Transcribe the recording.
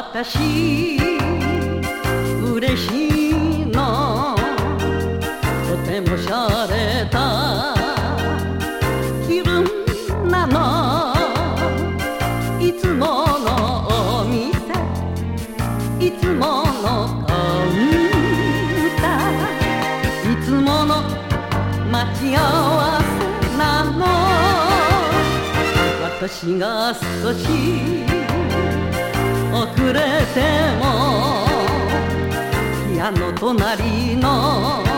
私嬉しいの、とてもしゃれた気分なの。いつものお店、いつものカウンター、いつもの待ち合わせなの。私が少し遅れてもピアノ隣の